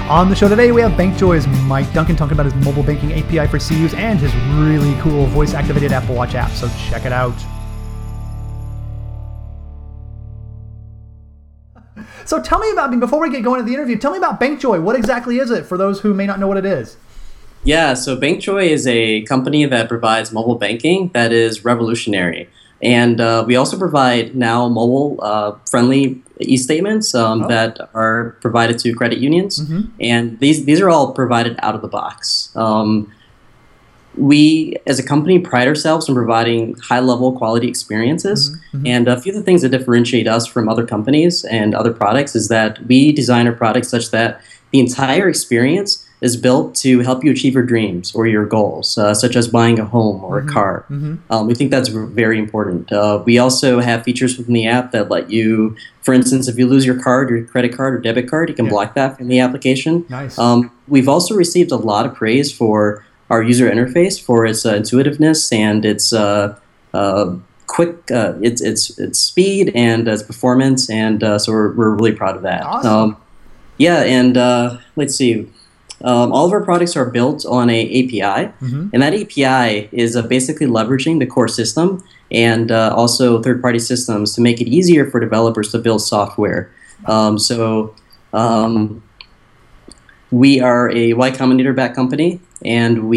On the show today, we have BankJoy's Mike Duncan talking about his mobile banking API for CUs and his really cool voice-activated Apple Watch app, so check it out. So tell me about, before we get going to the interview, tell me about BankJoy. What exactly is it for those who may not know what it is? Yeah, so BankJoy is a company that provides mobile banking that is revolutionary. And we also provide now mobile-friendly e-statements that are provided to credit unions. Mm-hmm. And these are all provided out of the box. We, as a company, pride ourselves on providing high-level quality experiences. Mm-hmm. And a few of the things that differentiate us from other companies and other products is that we design our products such that the entire experience is built to help you achieve your dreams or your goals, such as buying a home or a car. Mm-hmm. We think that's very important. We also have features within the app that let you, for instance, if you lose your card, your credit card or debit card, you can block that from the application. Nice. We've also received a lot of praise for our user interface, for its intuitiveness and its quick, its speed and its performance, and so we're really proud of that. Awesome. Let's see. All of our products are built on a API, and that API is basically leveraging the core system and also third-party systems to make it easier for developers to build software. We are a Y Combinator-backed company, and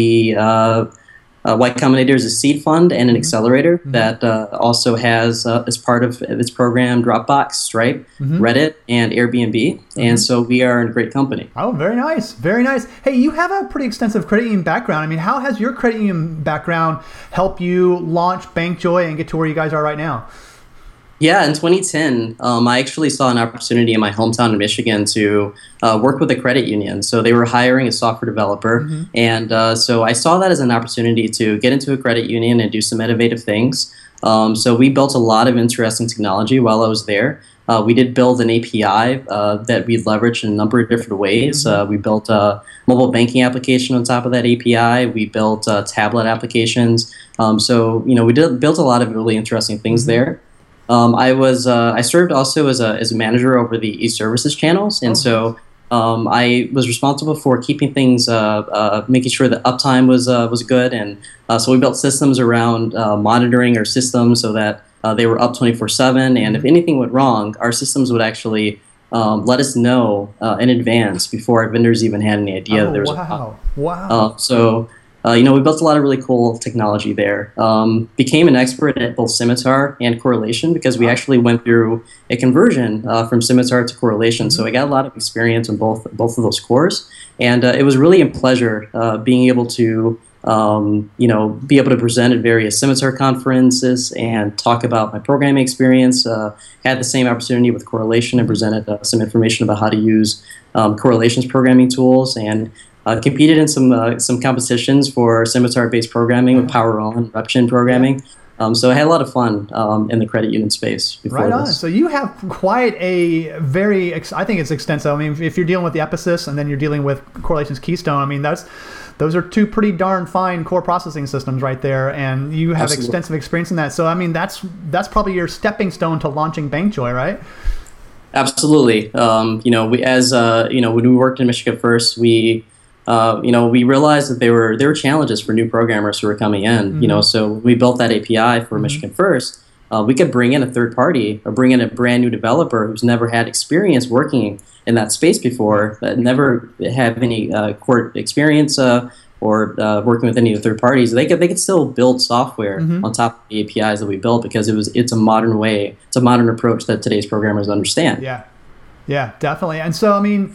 Y Combinator is a seed fund and an accelerator that also has, as part of its program, Dropbox, Stripe, Reddit, and Airbnb. And so we are in a great company. Oh, very nice. Very nice. Hey, you have a pretty extensive credit union background. I mean, how has your credit union background helped you launch BankJoy and get to where you guys are right now? Yeah, in 2010, I actually saw an opportunity in my hometown of Michigan to work with a credit union. So they were hiring a software developer, and so I saw that as an opportunity to get into a credit union and do some innovative things. So we built a lot of interesting technology while I was there. We did build an API that we leveraged in a number of different ways. We built a mobile banking application on top of that API. We built tablet applications. We built a lot of really interesting things there. I served also as a manager over the e-services channels, and so I was responsible for keeping things, making sure that uptime was good, and so we built systems around monitoring our systems so that they were up 24/7, and if anything went wrong, our systems would actually let us know in advance before our vendors even had any idea that there was a problem. Wow. We built a lot of really cool technology there. Became an expert at both Scimitar and Correlation because we actually went through a conversion from Scimitar to Correlation. So I got a lot of experience on both of those cores, and it was really a pleasure being able to be able to present at various Scimitar conferences and talk about my programming experience. Had the same opportunity with Correlation and presented some information about how to use Correlation's programming tools, and competed in some competitions for Scimitar-based programming with PowerOn and Repchin programming. So I had a lot of fun in the credit union space before Right on. this. So you have quite a I think it's extensive. I mean, if you're dealing with the Epicys and then you're dealing with Correlation's Keystone, I mean, those are two pretty darn fine core processing systems right there, and you have extensive experience in that. So I mean, that's probably your stepping stone to launching BankJoy, right? Absolutely. When we worked in Michigan First, we realized that there were challenges for new programmers who were coming in. So we built that API for Michigan First. We could bring in a third party or bring in a brand new developer who's never had experience working in that space before, never have any core experience or working with any of the third parties. They could still build software on top of the APIs that we built because it's a modern way, it's a modern approach that today's programmers understand. Yeah, definitely. And so I mean,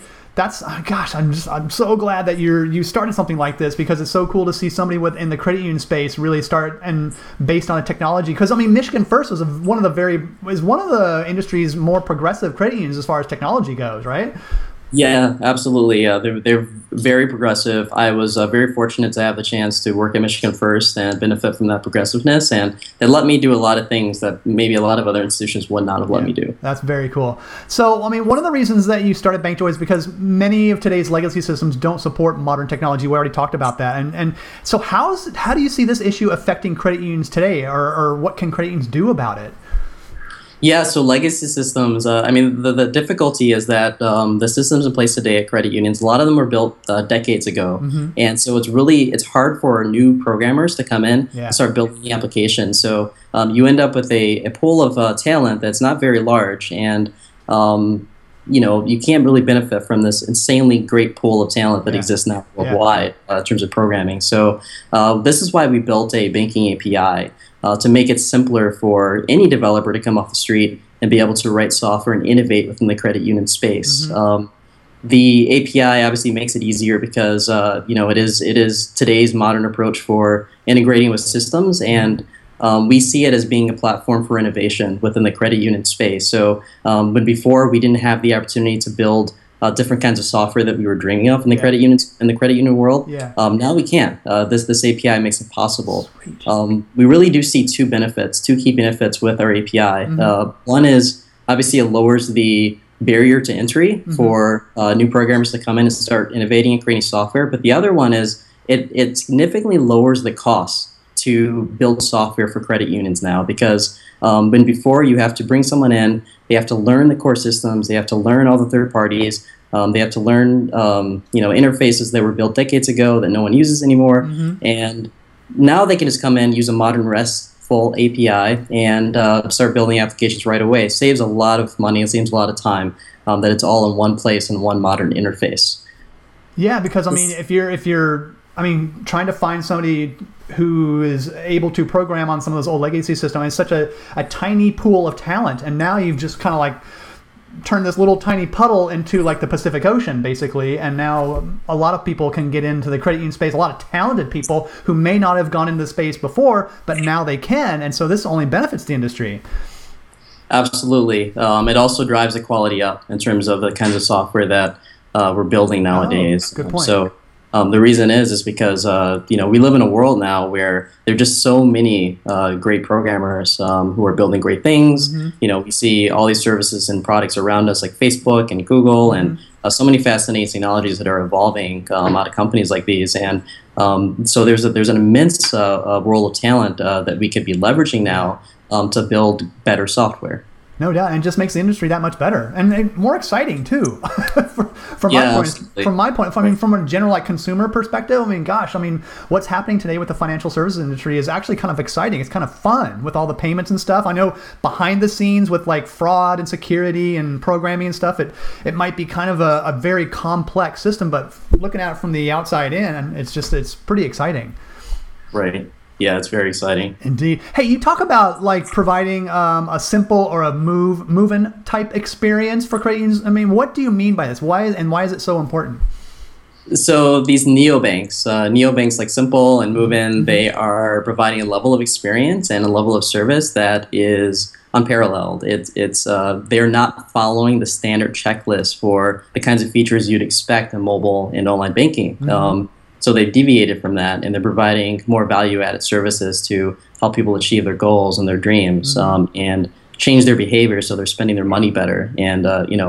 I'm so glad that you started something like this, because it's so cool to see somebody within the credit union space really start and based on a technology. Because I mean, Michigan First is one of the industry's more progressive credit unions as far as technology goes, right? Yeah, absolutely. They're very progressive. I was very fortunate to have the chance to work at Michigan First and benefit from that progressiveness, and they let me do a lot of things that maybe a lot of other institutions would not have let me do. That's very cool. So, I mean, one of the reasons that you started BankJoy is because many of today's legacy systems don't support modern technology. We already talked about that. And so how do you see this issue affecting credit unions today, or what can credit unions do about it? Yeah, so legacy systems, I mean, the difficulty is that the systems in place today at credit unions, a lot of them were built decades ago. Mm-hmm. And so it's hard for new programmers to come in and Yeah. start building the application. So you end up with a pool of talent that's not very large. And, you can't really benefit from this insanely great pool of talent that Yeah. exists now Yeah. worldwide in terms of programming. So this is why we built a banking API to make it simpler for any developer to come off the street and be able to write software and innovate within the credit union space. Mm-hmm. The API obviously makes it easier because it is today's modern approach for integrating with systems, and we see it as being a platform for innovation within the credit union space. So when before we didn't have the opportunity to build different kinds of software that we were dreaming of in the credit union world. Yeah. Now we can. This API makes it possible. Sweet. We really do see two key benefits with our API. Mm-hmm. One is obviously it lowers the barrier to entry for new programmers to come in and start innovating and creating software. But the other one is it significantly lowers the cost to build software for credit unions now, because when before you have to bring someone in, they have to learn the core systems, they have to learn all the third parties, they have to learn interfaces that were built decades ago that no one uses anymore, and now they can just come in, use a modern RESTful API, and start building applications right away. It saves a lot of money, it saves a lot of time, that it's all in one place in one modern interface. Yeah, because I mean, if you're trying to find somebody who is able to program on some of those old legacy systems, it's such a tiny pool of talent, and now you've just kind of like turned this little tiny puddle into like the Pacific Ocean, basically, and now a lot of people can get into the credit union space, a lot of talented people who may not have gone into the space before, but now they can, and so this only benefits the industry. Absolutely. It also drives the quality up in terms of the kinds of software that we're building nowadays. Good point. So the reason is because we live in a world now where there are just so many great programmers who are building great things. We see all these services and products around us like Facebook and Google and so many fascinating technologies that are evolving out of companies like these. And so there's an immense world of talent that we could be leveraging now to build better software. No doubt, and it just makes the industry that much better and more exciting too. from my point, I mean, from a general consumer perspective, I mean, gosh, what's happening today with the financial services industry is actually kind of exciting. It's kind of fun with all the payments and stuff. I know behind the scenes with like fraud and security and programming and stuff, it might be kind of a very complex system, but looking at it from the outside in, it's pretty exciting. Right. Yeah, it's very exciting. Indeed. Hey, you talk about like providing a simple or a move-in type experience for credit unions. I mean, what do you mean by this? Why is it so important? So these neobanks like Simple and Move-In, they are providing a level of experience and a level of service that is unparalleled. They're not following the standard checklist for the kinds of features you'd expect in mobile and online banking. So they've deviated from that, and they're providing more value-added services to help people achieve their goals and their dreams, and change their behavior so they're spending their money better. And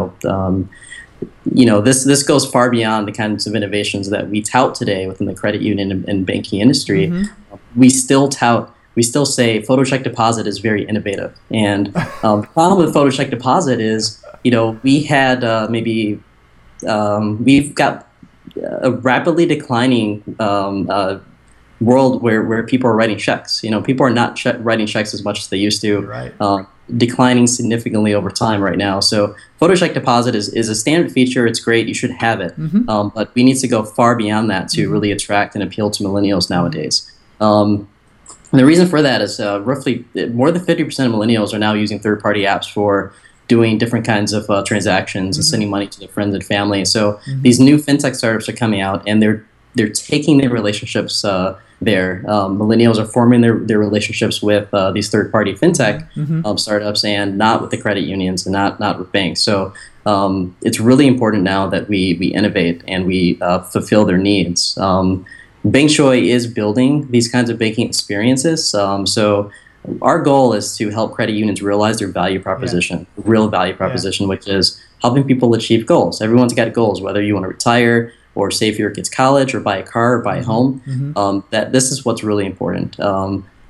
this goes far beyond the kinds of innovations that we tout today within the credit union and banking industry. We still say photo check deposit is very innovative, and the problem with photo check deposit is we've got a rapidly declining world where people are writing checks. People are not writing checks as much as they used to. Right. Declining significantly over time right now. So photo check deposit is a standard feature. It's great. You should have it. But we need to go far beyond that to really attract and appeal to millennials nowadays. And the reason for that is roughly more than 50% of millennials are now using third-party apps for doing different kinds of transactions and sending money to their friends and family. So these new fintech startups are coming out, and they're taking their relationships there. Millennials are forming their relationships with these third-party fintech startups, and not with the credit unions and not with banks. So it's really important now that we innovate and we fulfill their needs. BankChoy is building these kinds of banking experiences. So our goal is to help credit unions realize their value proposition, real value proposition, which is helping people achieve goals. Everyone's got goals, whether you want to retire or save for your kids' college or buy a car or buy a home. That this is what's really important.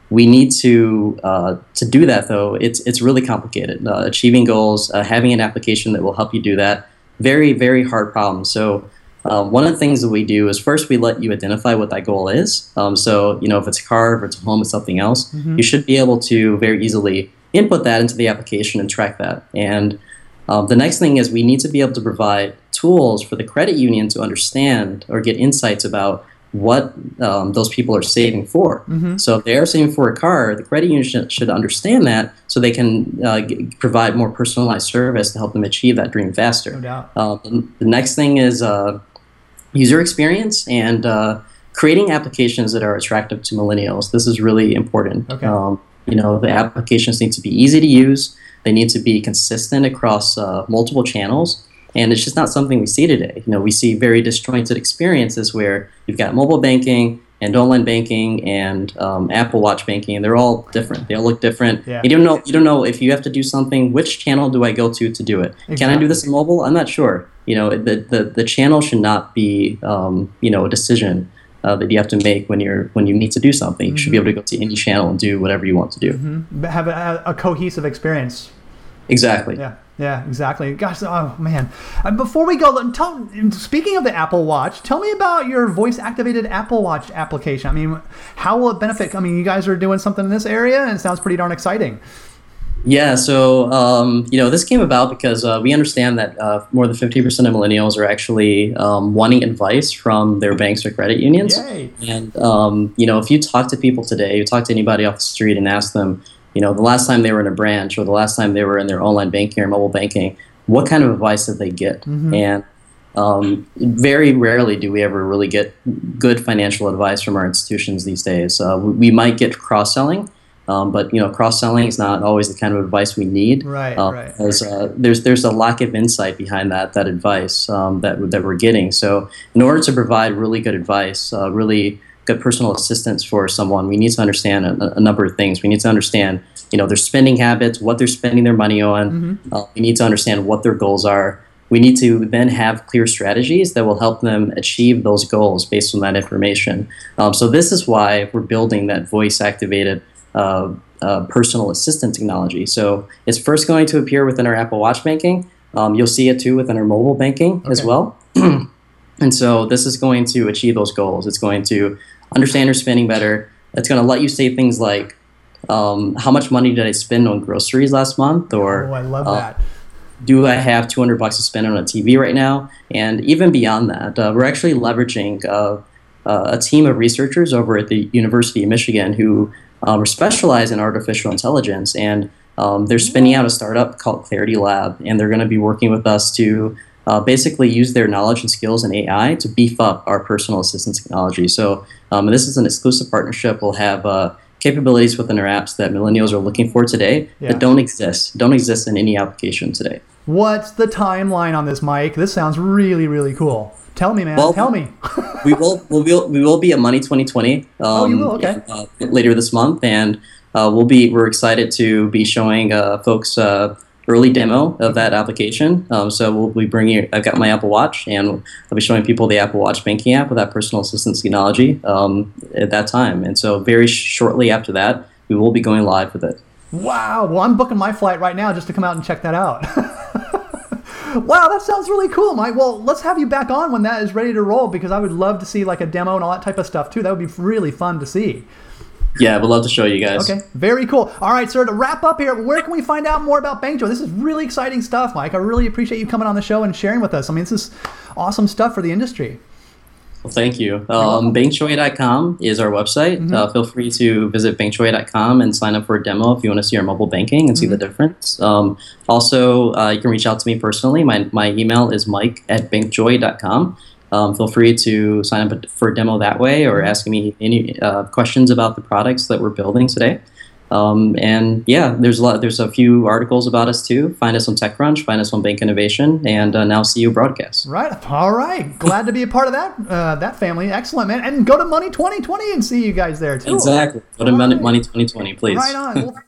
we need to do that though. It's really complicated. Achieving goals, having an application that will help you do that, very very hard problem. So one of the things that we do is first we let you identify what that goal is. So if it's a car, if it's a home, it's something else. You should be able to very easily input that into the application and track that. And the next thing is we need to be able to provide tools for the credit union to understand or get insights about what those people are saving for. So if they are saving for a car, the credit union should understand that so they can provide more personalized service to help them achieve that dream faster. No doubt. The next thing is user experience and creating applications that are attractive to millennials. This is really important. Okay. The applications need to be easy to use. They need to be consistent across multiple channels. And it's just not something we see today. We see very disjointed experiences where you've got mobile banking and online banking and Apple Watch banking, and they're all different. They all look different. Yeah. You don't know if you have to do something, which channel do I go to do it? Exactly. Can I do this in mobile? I'm not sure. The channel should not be a decision that you have to make when you need to do something. You should be able to go to any channel and do whatever you want to do. Have a cohesive experience. Exactly. Yeah, exactly. Gosh, oh man. Before we go, speaking of the Apple Watch, tell me about your voice-activated Apple Watch application. I mean, how will it benefit? I mean, you guys are doing something in this area, and it sounds pretty darn exciting. Yeah, so this came about because we understand that more than 50% of millennials are actually wanting advice from their banks or credit unions. Yay. And if you talk to people today, you talk to anybody off the street and ask them, the last time they were in a branch or the last time they were in their online banking or mobile banking, what kind of advice did they get? And very rarely do we ever really get good financial advice from our institutions these days. We might get cross-selling, but cross-selling is not always the kind of advice we need. Right. Because there's a lack of insight behind that advice that we're getting. So in order to provide really good advice, really good personal assistance for someone, we need to understand a number of things. We need to understand, their spending habits, what they're spending their money on. We need to understand what their goals are. We need to then have clear strategies that will help them achieve those goals based on that information. So this is why we're building that voice-activated personal assistant technology. So it's first going to appear within our Apple Watch banking. You'll see it too within our mobile banking as well. And so this is going to achieve those goals. It's going to understand your spending better. It's going to let you say things like, how much money did I spend on groceries last month? Or I love that. Do I have $200 to spend on a TV right now? And even beyond that, we're actually leveraging a team of researchers over at the University of Michigan who are specialized in artificial intelligence. And they're spinning out a startup called Clarity Lab. And they're going to be working with us to basically use their knowledge and skills in AI to beef up our personal assistance technology. So this is an exclusive partnership. We'll have capabilities within our apps that millennials are looking for today that don't exist in any application today. What's the timeline on this, Mike? This sounds really, really cool. Tell me, man. Tell me. we will be at Money 2020. Oh, you will? Okay. Later this month, and we're excited to be showing folks early demo of that application. So we'll be bringing. I've got my Apple Watch, and I'll be showing people the Apple Watch banking app with that personal assistance technology at that time. And so very shortly after that, we will be going live with it. Wow. Well, I'm booking my flight right now just to come out and check that out. Wow, that sounds really cool, Mike. Well, let's have you back on when that is ready to roll, because I would love to see like a demo and all that type of stuff too. That would be really fun to see. Yeah, we'd love to show you guys. Okay, very cool. All right, sir, to wrap up here, where can we find out more about BankJoy? This is really exciting stuff, Mike. I really appreciate you coming on the show and sharing with us. I mean, this is awesome stuff for the industry. Well, thank you. BankJoy.com is our website. Feel free to visit BankJoy.com and sign up for a demo if you want to see our mobile banking and see the difference. Also, you can reach out to me personally. My email is mike@bankjoy.com. Feel free to sign up for a demo that way or ask me any questions about the products that we're building today. And yeah, there's a few articles about us too. Find us on TechCrunch, find us on Bank Innovation, and now CU Broadcast. Right. All right. Glad to be a part of that family. Excellent, man. And go to Money 2020 and see you guys there too. Exactly. Go to Money 2020, please. Right on. Well,